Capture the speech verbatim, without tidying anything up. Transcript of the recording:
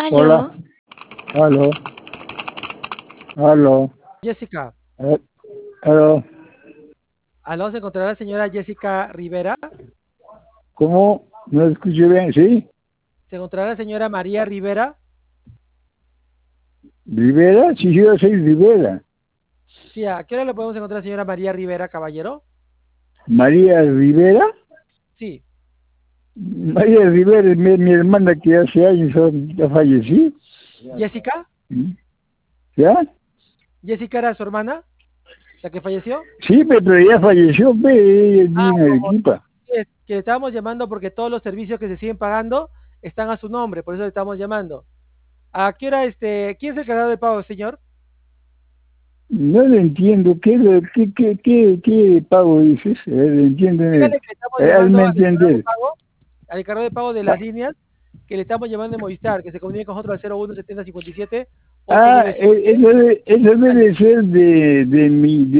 Hola, Aló, aló, aló, Jessica. eh, aló, Aló, ¿se encontrará la señora Jessica Rivera? ¿cómo? No escuché bien, ¿sí? ¿Se encontrará la señora María Rivera? ¿Rivera? Sí, yo soy Rivera. Sí, ¿a qué hora le podemos encontrar a la señora María Rivera, caballero? ¿María Rivera? Sí. María Rivera es mi, mi hermana que hace años ya falleció. ¿Jessica? ¿Ya? ¿Jessica era su hermana, la que falleció? Sí, pe- pero ya falleció, pe, ella Ah, vive en como Arequipa. es que le estábamos llamando porque todos los servicios que se siguen pagando están a su nombre, por eso le estamos llamando. ¿A qué hora, este, quién es el cargado de pago, señor? No le entiendo, ¿qué, le- qué, qué, qué, qué pago dices? Eh, le entienden, Dígale que le estamos eh, llamando hazme al encargado de entender. pago, al encargado de pago de Ah, las líneas, que le estamos llamando de Movistar, que se comunique con nosotros al cero uno setenta cincuenta y siete ah, eh, ocho nueve siete. eso, debe- eso debe ser de, de mi...